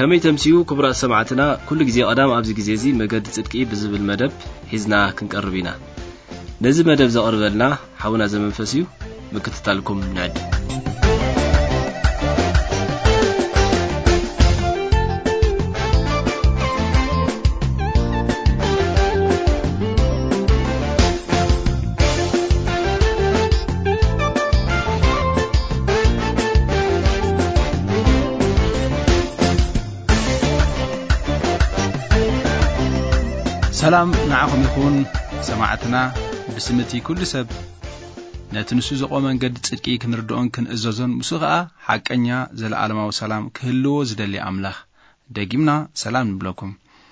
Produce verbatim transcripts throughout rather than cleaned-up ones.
كمي تمسيو كبرى سمعتنا كل جزي قدام أبز جزيزي مجد صدقي بزب المدب حزنا كنقربينا نزي مدب زقرب لنا حاولنا زمن فسيو مكتتالكم نعد سلام نعكم يكون سماعتنا بسمتي كل سب نتنسو زقومن قد تصدقي كنردون كنأززون مسوغا حقنيا زلعالماو سلام كهلو زدلي أملاخ دقيمنا سلام نبلوكم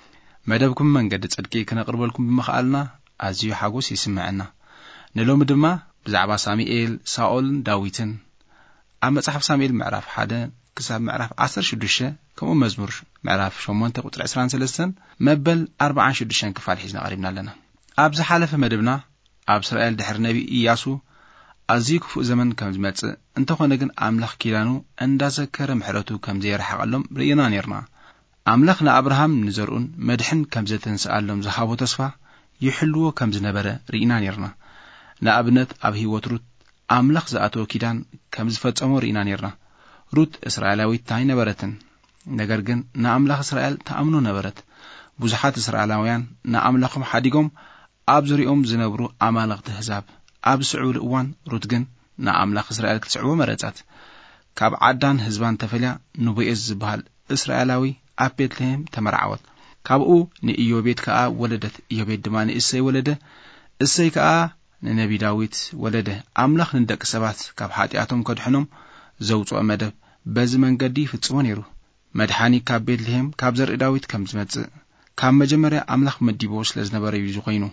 مدبكم من قد تصدقي كنقرب لكم بمخالنا أزيو حاقوس يسمعنا نلوم دما بزعبا ساميئيل ساول داويتن أما صحف ساميئيل معرف حدا كساب معرف عصر شدوشة كمو مزمور معرف شومونتا قطر عسران سلسن مبل أربعان شدوشان كفال حزنا قريبنا لنا أبز حالة مدبنا أب سرائيل دحر نبي إياسو أزيك فوق زمن كم زمتس انتخو نجن أملاخ كيلانو اندازكر محرتو كم زي رح قلهم رينا نيرنا أملاخنا أبراهام نزرون مدحن كم زتن سألهم زحابو تصفى يحلو كم زنبرة رينا نيرنا نأبنت أبهي وتروت أملاخ زاتو كيدان كم زفت أمور رينا نيرنا روت إسرائيلاوي تاي نبرتن نجرجن نأملاخ إسرائيل تأمنو نبرت بوزحات إسرائيلاويان نأملاخهم حديقهم أبزريهم زنبرو أمالغ تهزاب أبسعول أوان روتجن نأملاخ إسرائيل كتسعوه مرتات كاب عدان هزبان تفليا نبيئز بهال إسرائيلاوي أبيت لهم تمرعوت كابو نإيوبيت كأ ولدت إيوبيت دمان إسي ولده إسي كأ ننبي داويت ولده أملاخ ندك سبات كاب حاتياتهم كدحنهم زوجو أمدب بزمن قدي في تصوانيرو مدحاني كاب بيت لهم كاب زر داويت كم زمت كاب مجمرة أملاخ مديبوس لزنبار يزوقينو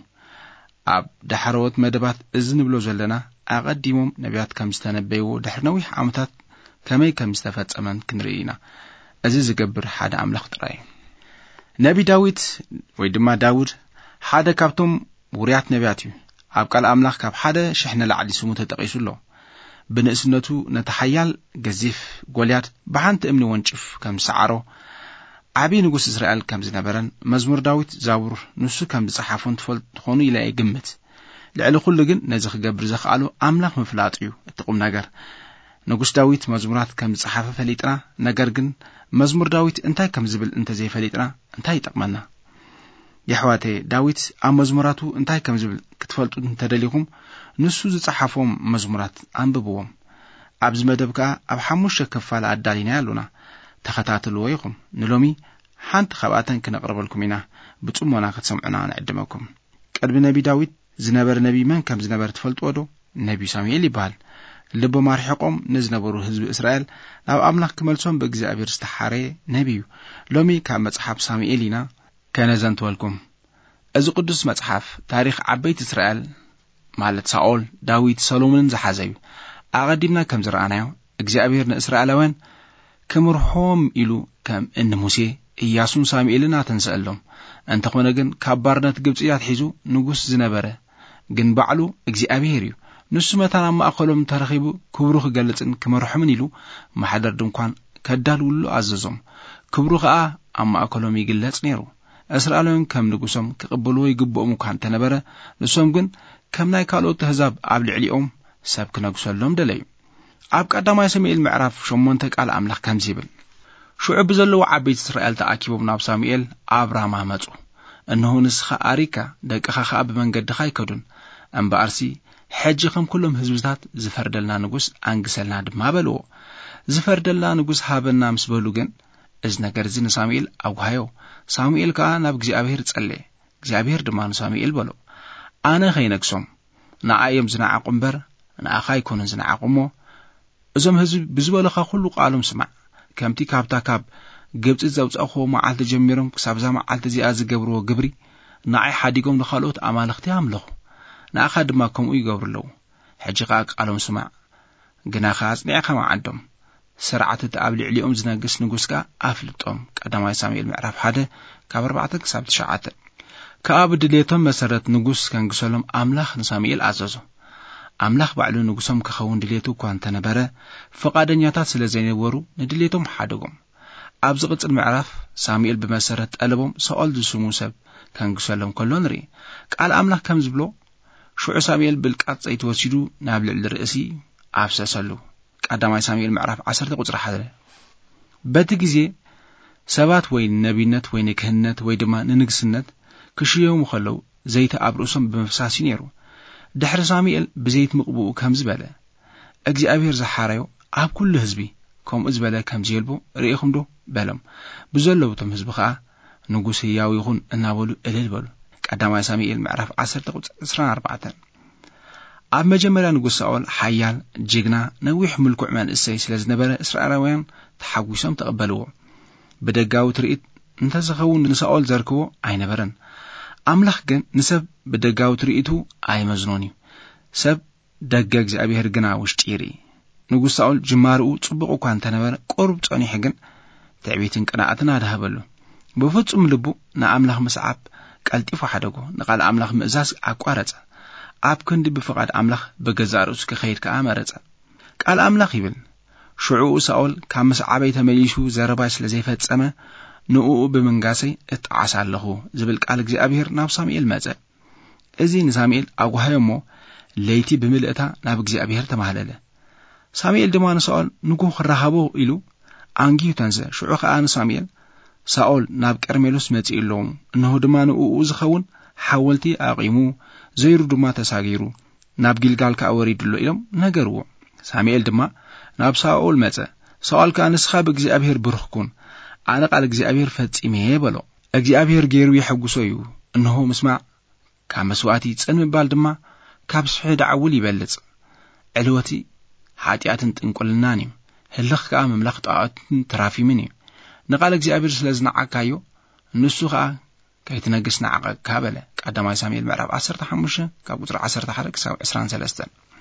أب دحروت مدبات إذن بلو زلنا أقدمهم نبيات كم استنبيو دحرنوي عمتات كمي كم استفدت أمان كنرينا أزيز قبر حدا أملاخ تراي نبي داويد ويدما داود حدا كابتم وريات نبياتي أب قال أملاخ كاب حدا شحنا لعلي سمو تتقيسو له بنسنتو نتحيال جزيف قوليات بحانت امني ونشف كم سعره عبي نقص إسرائيل كم زنبرن مزمور داويد زاور نسو كم بصحافون تفلت خونو إلى جمت لعلو كل جن نزخ جبر زخ قالوا أملاخ مفلاطيو تقوم نجر نقص داويد مزمورات كم بصحافة فليتنا نجر جن مزمور داويد انتي كم زبل انت زي فليتنا انتي تقمنا يا حواتي داويد أم مزموراتو انتي كم زبل كتفلت انت دليهم نسو زصحافهم مزمورات أنببوهم أبز مدبكا أب حموش كفال عدالينا يالونا تختاتلو ويقوم نلومي حانت خباتن كنقرب لكمينا بتصمونا كتسمعنا نعدمكم قلب نبي داويد زنبر نبي من كم زنبر تفلت ودو نبي ساميئيل يبال لبو مارحقهم نزنبرو حزب إسرائيل لاب أملاخ كملسون بإግዚአብሔር استحاري نبيو لومي كام مصحف ساميئيلنا كنزنت ولكم أز قدس مصحف تاريخ عبيت إسرائيل مالت ساول داويد سلومون زحازيو أقدمنا كم زرعنايو እግዚአብሔር ንእስራኤላውያን كمرحوم إلو كم إن موسى إياسون ساميئيلنا تنسألهم أنت خونا جن كبارنت جبتيات حيزو نجوس زنبرة جن بعلو እግዚአብሔርيو نسمتنا ما أقولهم ترخيبو كبروخ جلتن كمرحوم إلو ما حدر دمكان كدالو له عززهم كبروخ آ أما أقولهم يجلت نيرو إسرائيلون كم نجوسهم كقبلوا يجبوا مكان تنبرة نسوم جن كم نايكالو تهزاب قبل عليهم سبك نجوسلهم دليل أبقى دما ساميئيل معرف شو منتك على أملاخ كم زيبل شو عبزلو عبيد إسرائيل تأكيبو بناب ساميئيل أبراهام همتو أنه نسخة أريكا دك أخا أب من قد خايكدون أم بأرسي حجكم كلهم هزبزات زفردلنا نجوس أنجسلنا دما بلو زفردلنا نجوس هابنا مسبلوجن إذن جرزين ساميئيل أو هايو ساميئيل كأنا بإግዚአብሔር تصلي እግዚአብሔር دمان ساميئيل بلو أنا خينكسوم نعايم زناع قنبر نأخاي كون زناع قمو إذا هزب بزبالخا خلو قالهم سمع كمتي كابتا كاب جبت الزوج أخو ما عالت جميرهم كسب زما عالت زي أز جبرو جبري نعي حديقهم دخلوت أمال اختيام له نأخذ ما كم يجبر له حجقاك قالهم سمع جنا خاص نأخذ ما عندهم سرعة تقابل عليهم زناقس نجوسكا أفلتهم قدام ساميئيل معرف حدا كبر بعتك كسبت شعات كأبد ليتهم مسرت نجوس كان جسلهم أملاخ ساميئيل عززه أملاخ بعلو نجوسهم كخون دليتو كوان تنبرة فقادن ياتات سلزين ورو ندليتهم حدقهم ኣብዚ ቅጽል ምዕራፍ ሳሙኤል ብመሰረት ጠለቦም ሳኦል ዝስሙ ሰብ ከንግሰሎም ከሎ ንርኢ። ቃል ኣምላኽ ከም ዝብሎ ሽዑ ሳሙኤል ብልቃጥ ዘይተወሲዱ ናብ ልዕሊ ርእሲ ኣፍሰሰሉ። ቀዳማይ ሳሙኤል ምዕራፍ ዓሰርተ ቁጽሪ ሓደ። በቲ ግዜ ሰባት ወይ ነቢይነት ወይ ንክህነት ወይ ድማ ንንግስነት ክሽየሙ ከለው ዘይተ ኣብ ርእሶም ብምፍሳስ ነይሩ። ድሕሪ ሳሙኤል ብዘይት ምቕቡኡ ከም ዝበለ እግዚአብሔር ዝሓረዮ ኣብ ኩሉ ህዝቢ ከምኡ ዝበለ ከም ዝየልቦ ርኢኹም ዶ በሎም። ብዘለውቶም ህዝቢ ከዓ ንጉስ ሕያው ይኹን እናበሉ እልል በሉ። ቀዳማይ ሳሙኤል ምዕራፍ ዓሰርተ ቁጽሪ ዕስራን ኣርባዕተን። ኣብ መጀመርያ ንጉስ ሳኦል ሓያል ጅግና ነዊሕ ምልኩዕ መንእሰይ ስለ ዝነበረ እስራኤላውያን ተሓጒሶም ተቐበልዎ። ብደጋዊ ትርኢት እንተዝኸውን ንሳኦል ዘርክቦ ኣይነበረን። ኣምላኽ ግን ንሰብ ብደጋዊ ትርኢቱ ኣይመዝኖን እዩ። ሰብ ደገ እግዚአብሔር ግና ውሽጢ ይርኢ። ንጉስ ሳኦል ጅማርኡ ጽቡቕ እኳ እንተነበረ ቁርብ ጸኒሑ ግን ትዕቢትን ቅንዓትን ኣድሃበሉ። ብፍጹም ልቡ ንኣምላኽ ምስዓብ ቀልጢፉ ሓደጎ። ንቓል ኣምላኽ ምእዛዝ ኣቋረጸ። ኣብ ክንዲ ብፍቓድ ኣምላኽ በገዛእ ርእሱ ክኸይድ ከዓ መረጸ። ቃል ኣምላኽ ይብል ሽዑኡ ሳኦል ካብ ምስዓበይ ተመሊሱ ዘረባይ ስለ ዘይፈጸመ ንኡኡ ብምንጋሰይ እጥዓስ ኣለኹ ዝብል ቃል እግዚአብሔር ናብ ሳሙኤል መጸ። እዚ ንሳሙኤል ኣጓሃዮ እሞ ለይቲ ብምልእታ ናብ እግዚአብሔር ተማህለለ። ሳሙኤል ድማ ንሳኦል ንጉህ ክራኸቦ ኢሉ አንጊዩ ተንዘ። ሽዑ ከዓ ንሳሙኤል ሳኦል ናብ ቀርሜሎስ መጺእ ኣለዎ፣ እነሆ ድማ ንኡኡ ዝኸውን ሓወልቲ ኣቂሙ ዘይሩ ድማ ተሳጊሩ ናብ ጊልጋል ከዓ ወሪድሎ ኢሎም ነገርዎ። ሳሙኤል ድማ ናብ ሳኦል መጸ። ሳኦል ከዓ ንስኻ ብእግዚአብሔር ብሩኽኩን ኣነ ቃል እግዚአብሔር ፈጺመ በሎ። እግዚአብሔር ገይሩ ይሐጉሶ እዩ። እነሆ ምስማዕ ካብ መስዋዕቲ ጽን ምባል ድማ ካብ ስፍሒ ዳዕውል ይበልጽ። ዕልወቲ ኃጢአትን ጥንቁልናን እዩ። ህልኽ ከዓ መምላኽ ጣዖትን ተራፊምን እዩ። ንቃል እግዚአብሔር ስለ ዝነዓካዮ ንሱ ከዓ ከይትነግስ ነዓቐካ በለ። ቀዳማይ ሳሙኤል ምዕራፍ ዓሰርተ ሓሙሽተ ካብ ቁጽሪ ዓሰርተ ሓደ ክሳብ ዕስራን ሰለስተ።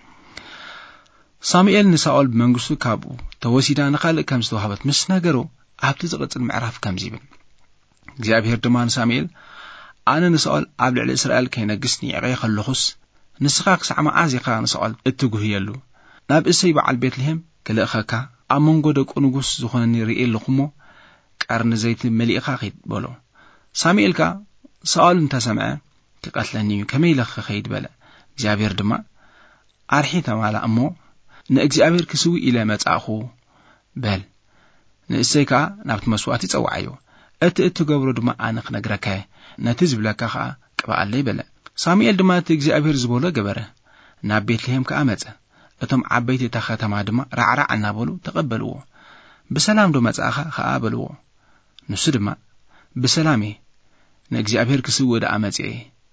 ሳሙኤል ንሳኦል ብመንግስቱ ካብኡ ተወሲዳ ንኻልእ ከም ዝተዋህበት ምስ ነገሮ ኣብቲ ዝቕጽል ምዕራፍ ከምዚ ይብል። እግዚአብሔር ድማ ንሳሙኤል ኣነ ንሳኦል ኣብ ልዕሊ እስራኤል ከይነግስ ንዕቐየ ከለኹስ ንስኻ ክሳዕ መዓዝ ኢኻ ንሳኦል እትጉህየሉ? ናብ እሰይ በዓል ቤትልሔም ክልእኸካ ኣብ መንጎ ደቁ ንጉስ ዝኾነኒ ርኢ ኣለኹሞ ቀርኒ ዘይቲ መሊእኻ ኸይድ በሎ። ሳሙኤል ከዓ ሳኦል እንተሰምዐ ክቐትለኒ እዩ፣ ከመይ ኢለ ክኸይድ በለ። እግዚአብሔር ድማ ኣርሒ ተማላ እሞ ንእግዚአብሔር ክስዊ ኢለ መጻእኹ በል። ንእሰይ ከዓ ናብቲ መስዋዕቲ ይጸዋዓዮ። እቲ እትገብሮ ድማ ኣነ ክነግረከ ነቲ ዝብለካ ከዓ ቅብኣለይ በለ። ሳሙኤል ድማ እቲ እግዚአብሔር ዝበሎ ገበረ። ናብ ቤትልሔም ከዓ መጸ። እቶም ዓበይቲ እታ ከተማ ድማ ራዕራዕ እናበሉ ተቐበልዎ። ብሰላም ዶ መጻእኻ ከዓ በልዎ። ንሱ ድማ ብሰላም እየ ንእግዚአብሔር ክስውእ ደኣ መጽአ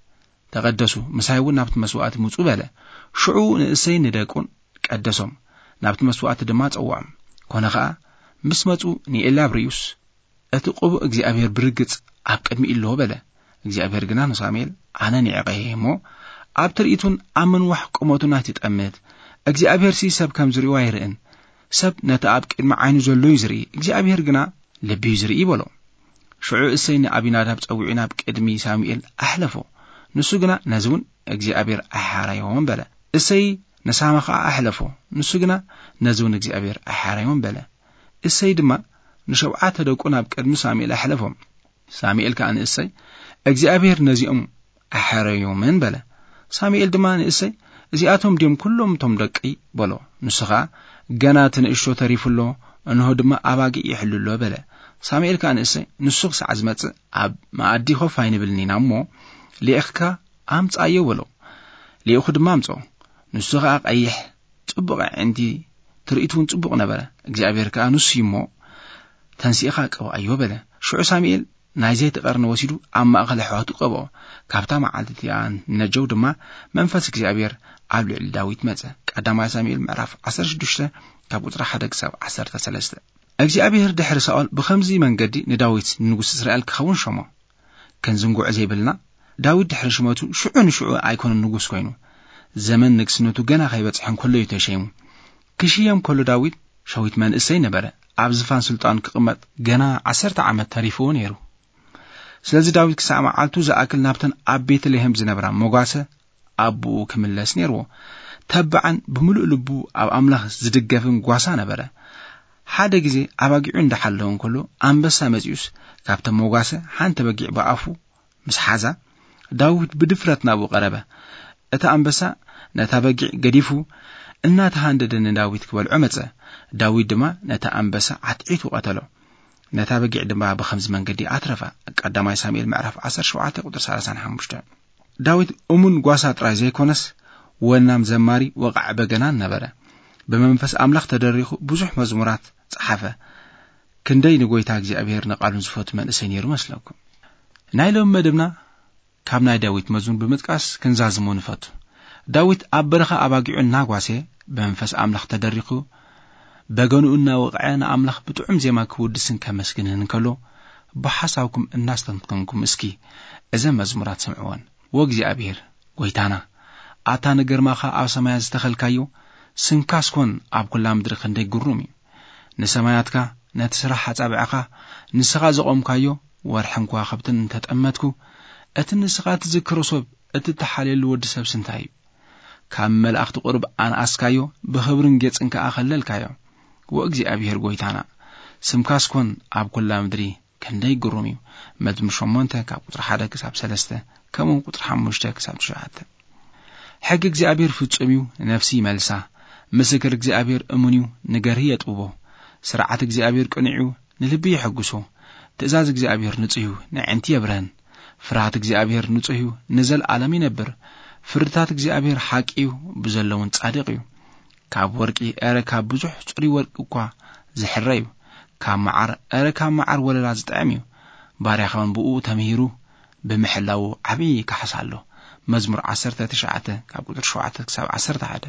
ተቐደሱ ምሳይ እውን ናብቲ መስዋዕቲ ምጹ በለ። ሽዑ ንእሰይ ንደቁን ቀደሶም ናብቲ መስዋዕቲ ድማ ጸዋዖም። ኮነ ከዓ ምስ መጹ ንኤላብሪዩስ እቲ ቅቡእ እግዚአብሔር ብርግጽ ኣብ ቅድሚ ኢለዎ በለ። እግዚአብሔር ግና ንሳሙኤል ኣነ ንዕቐየ እሞ ኣብ ትርኢቱን ኣብ ምንዋሕ ቁመቱና ትጠምት። እግዚአብሔር ሲ ሰብ ከም ዝርእዮ ኣይርእን። ሰብ ነቲ ኣብ ቅድሚ ዓይኑ ዘሎ እዩ ዝርኢ፣ እግዚአብሔር ግና ልቢ እዩ ዝርኢ በሎ። ሽዑ እሰይ ንኣብናዳብ ጸዊዑ ናብ ቅድሚ ሳሙኤል ኣሕለፎ። ንሱ ግና ነዚ እውን እግዚአብሔር ኣይሓራዮን በለ። እሰይ ነሳማ ከዓ ኣሕለፎ። ንሱ ግና ነዚ እውን እግዚአብሔር ኣይሓራዮን በለ። እሰይ ድማ ንሸውዓተ ደቁ ናብ ቅድሚ ሳሙኤል ኣሕለፎም። ሳሙኤል ከዓ ንእሰይ እግዚአብሔር ነዚኦም ኣይሓራዮምን በለ። ሳሙኤል ድማ ንእሰይ እዚኣቶም ድዮም ኩሎም ቶም ደቂ በሎ። ንሱ ከዓ ገና ትንእሽቶ ተሪፉሎ፣ እንሆ ድማ ኣባጊዕ ይሕልሎ በለ። ሳሙኤል ከዓ ንእሰይ ንሱ ክሳዕ ዝመጽእ ኣብ ማኣዲ ኮፍ ኣይንብልኒና እሞ ሊእኽካ ኣምጻዮ በሎ። ሊእኹ ድማ ኣምጾ። ንሱ ከዓ ቀይሕ ጽቡቕ ዕንቲ ትርኢቱ እውን ጽቡቕ ነበረ። እግዚአብሔር ከዓ ንሱ እሞ ተንሲእኻ ቀብኣዮ በለ። ሽዑ ሳሙኤል ናይ ዘይቲ ቀርኒ ወሲዱ ኣብ ማእኸል ኣሕዋቱ ቀብኦ። ካብታ መዓልቲ ነጀው ድማ መንፈስ እግዚአብሔር ኣብ ልዕሊ ዳዊት መጸ። ቀዳማይ ሳሙኤል ምዕራፍ ዓሰርተ ሽዱሽተ ካብ ቁጽሪ ሓደ ክሳብ ዓሰርተ ሰለስተ። እግዚአብሔር ድሕሪ ሳኦል ብኸምዚ መንገዲ ንዳዊት ንጉስ እስራኤል ክኸውን ሾሞ። ከንዝንጉዕ ዘይብልና ዳዊት ድሕሪ ሽመቱ ሽዑ ንሽዑ ኣይኮነን ንጉስ ኮይኑ፣ ዘመን ንግስነቱ ገና ከይበጽሕን ከሎ እዩ ተሸይሙ። ክሽየም ከሎ ዳዊት ሸዊት መንእሰይ ነበረ። ኣብ ዝፋን ስልጣን ክቕመጥ ገና ዓሰርተ ዓመት ተሪፍዎ ነይሩ። ስለዚ ዳዊት ክሳዕ መዓልቱ ዝኣክል ናብተን ኣብ ቤተልሔም ዝነበራ ሞጓሰ ኣቦኡ ክምለስ ነይርዎ። ተባዓን ብምሉእ ልቡ ኣብ ኣምላኽ ዝድገፍን ጓሳ ነበረ። ሓደ ግዜ ኣባጊዑ እንዳሓለውን ከሎ ኣንበሳ መዚኡስ ካብቶም ሞጋሰ ሓንተ በጊዕ በኣፉ ምስ ሓዛ ዳዊት ብድፍረት ናብኡ ቀረበ። እታ ኣንበሳ ነታ በጊዕ ገዲፉ እናተሃንደደ ንዳዊት ክበልዖ መጸ። ዳዊት ድማ ነታ ኣንበሳ ዓጥዒቱ ቀተሎ። ነታ በጊዕ ድማ ብኸምዚ መንገዲ ኣትረፈ። ቀዳማይ ሳሙኤል ምዕራፍ ዓሰርተ ሸውዓተ ቁጥሪ ሰላሳ ወሓሙሽተ። ዳዊት እሙን ጓሳ ጥራይ ዘይኮነስ ወናም ዘማሪ ወቃዕ በገናን ነበረ። በመንፈስ ኣምላኽ ተደሪኹ ብዙሕ መዝሙራት ጸሓፈ። ክንደይ ንጎይታ እግዚአብሔር ንቃሉን ዝፈቱ መንእሰይ ነይሩ መስለኩም። ናይ ሎም መደብና ካብ ናይ ዳዊት መዝሙር ብምጥቃስ ክንዛዝሙ ንፈቱ። ዳዊት ኣብ በረኻ ኣባጊዑ እናጓሴ በመንፈስ ኣምላኽ ተደሪኹ በገኑኡና ወቃዕ ንኣምላኽ ብጥዑም ዜማ ክውድስን ከመስግንን ከሎ ብሓሳብኩም እናስተንተንኩም እስኪ እዘን መዝሙራት ሰምዕዎን። ወእግዚአብሔር ጎይታና ኣታ ነገርማኻ ኣብ ሰማያት ዝተኸልካዮ ስንካስኮን ኣብ ኩላ ምድሪ ክንደይ ግሩም እዩ። ንሰማያትካ ነቲ ስራሕ ሓጻብዓኻ ንስኻ ዘቆምካዮ ወርሕን ከዋኽብትን እንተጠመትኩ እቲ ንስኻ ትዝክሮ ሰብ እቲ ተሓልየሉ ወዲ ሰብ ስንታይ እዩ። ካብ መላእኽቲ ቁርብ ኣንኣስካዮ ብኽብርን ጌጽን ከኣ ኸለልካዮ። ወእግዚአብሔር ጎይታና ስምካስኮን ኣብ ኩላ ምድሪ ክንደይ ግሩም እዩ። መዝሙር ሸሞንተ ካብ ቁጥሪ ሓደ ክሳብ ሰለስተ ከምኡ ቁጥሪ ሓሙሽተ ክሳብ ትሽዓተ። ሕጊ እግዚአብሔር ፍጹም እዩ ነፍሲ መልሳ። ምስክር እግዚአብሔር እሙን እዩ ንገርሂ የጥብቦ። ስርዓት እግዚአብሔር ቅኑዕ እዩ ንልቢ ይሕጉሶ። ትእዛዝ እግዚአብሔር ንጹህ እዩ ንዕንቲ የብረህን። ፍርሃት እግዚአብሔር ንጹህ እዩ ንዘለዓለም ይነብር። ፍርድታት እግዚአብሔር ሓቂ እዩ ብዘለውን ጻድቕ እዩ። ካብ ወርቂ ኣረ ካብ ብዙሕ ጽሩይ ወርቂ እኳ ዝሕረ እዩ። ካብ መዓር ኣረ ካብ መዓር ወለላ ዝጥዕም እዩ። ባርያኻውን ብኡ ተምሂሩ ብምሕላው ዓብዪ ካሕሳሎ። መዝሙር ዓሰርተ ትሽዓተ ካብ ቁጥሪ ሸውዓተ ክሳብ ዓሰርተ ሓደ።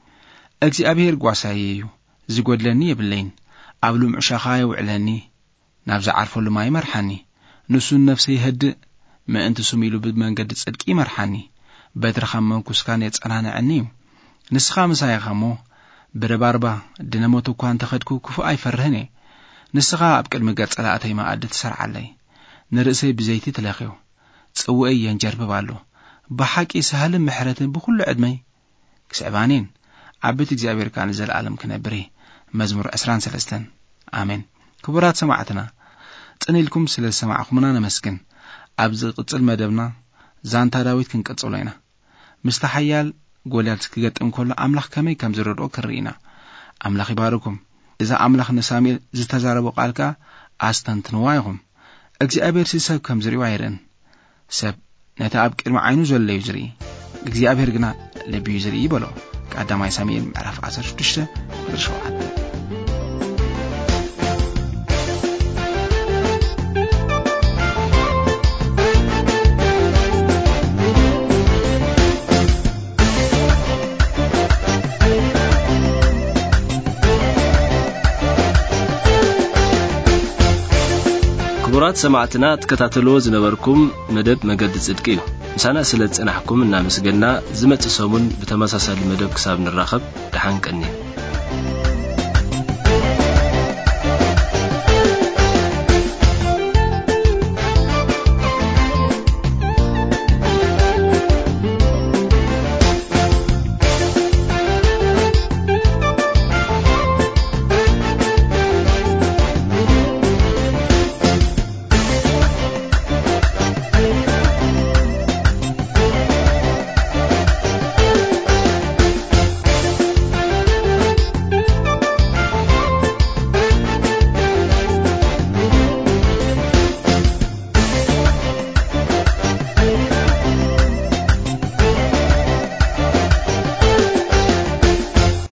እግዚአብሔር ጓሳይ እዩ ዝጐድለኒ የብለይን። ኣብ ልሙዕ ሻኻ የውዕለኒ ናብ ዝዓርፈሉ ማይ መርሓኒ። ንሱን ነፍሰይ ይህድእ ምእንቲ ስሙ ኢሉ ብመንገዲ ጽድቂ ይመርሓኒ። በትርኻ መንኩስካን የጸናንዐኒ እዩ። ንስኻ ምሳይኻ እሞ ብረባርባ ድነሞት እኳ እንተኸድኩ ክፉእ ኣይፈርህን እየ። ንስኻ ኣብ ቅድሚ ገጸ ላእተይ ማእዲ ትሰርዓለይ። ንርእሰይ ብዘይቲ ትለኽዮ ጽውዐይ የንጀርብብ ኣሎ። ብሓቂ ሰህልን ምሕረትን ብኩሉ ዕድመይ ክስዕባኔን ኣብ ቤት እግዚአብሔር ካን ዘለዓለም ክነብር። መዝሙር ዕስራን ሰለስተን ኣሜን። ክቡራት ሰማዕትና ጽኒልኩም ስለ ሰማዕኹምና ነመስግን። ኣብ ዝቕጽል መደብና ዛንታ ዳዊት ክንቀጽሎ ኢና። ምስተ ሓያል ጎልያድ ክገጥም ከሎ ኣምላኽ ከመይ ከም ዝረድኦ ክርኢና። ኣምላኽ ይባርኩም። እዛ ኣምላኽ ንሳሙኤል ዝተዛረቦ ቃልካ ኣስተንትንዋ ኢኹም። እግዚአብሔር ሲሰብ ከም ዝርእዮ ኣይርአን። ሰብ ነቲ ኣብ ቅድሚ ዓይኑ ዘሎ እዩ ዝርኢ፣ እግዚአብሔር ግና ልቢ እዩ ዝርኢ ይበሎ። ቀዳማይ ሳሙኤል ምዕራፍ ዓሰርተ ሽዱሽተ ቁጥሪ ሸውዓተ። ክቡራት ሰማዕትና ተከታተልዎ ዝነበርኩም መደብ መገዲ ጽድቂ እዩ። ምሳና ስለ ጽናሕኩም እናመስገንና ዝመጽእ ሰሙን ብተመሳሳሊ መደብ ክሳብ ንራኸብ ደሓን ቀኒ።